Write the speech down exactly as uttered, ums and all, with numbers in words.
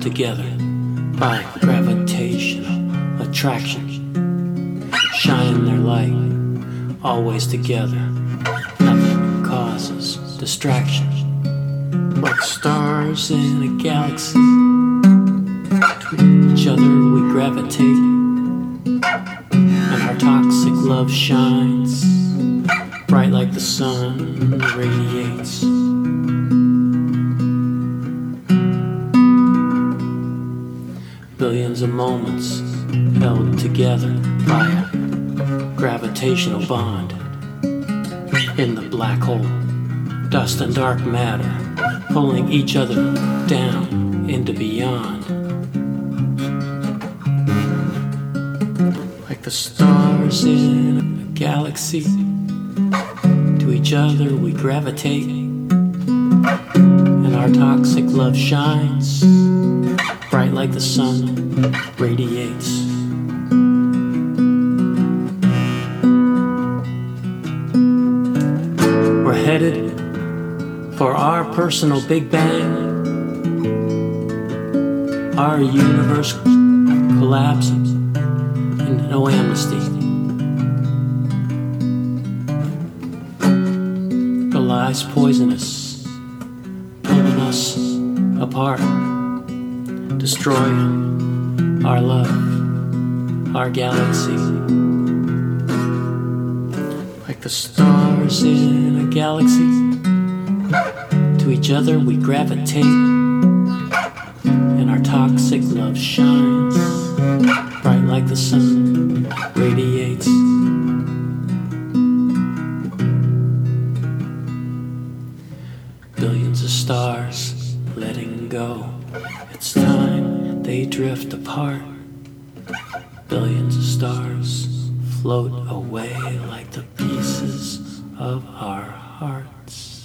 together by gravitational attraction, shining their light, always together. Nothing causes distraction. Like stars in a galaxy, to each other we gravitate, and our toxic love shines bright like the sun radiates. Billions of moments held together by a gravitational bond in the black hole. Dust and dark matter pulling each other down into beyond. Like the stars in a galaxy, to each other we gravitate, and our toxic love shines bright like the sun radiates. We're headed for our personal Big Bang, our universe collapses and no amnesty. The lies poisonous, pulling us apart, destroying our love, our galaxy. Like the stars in a galaxy, to each other we gravitate, and our toxic love shines bright like the sun radiates. Billions of stars letting go, it's time they drift apart. Billions of stars float away like the pieces of our hearts.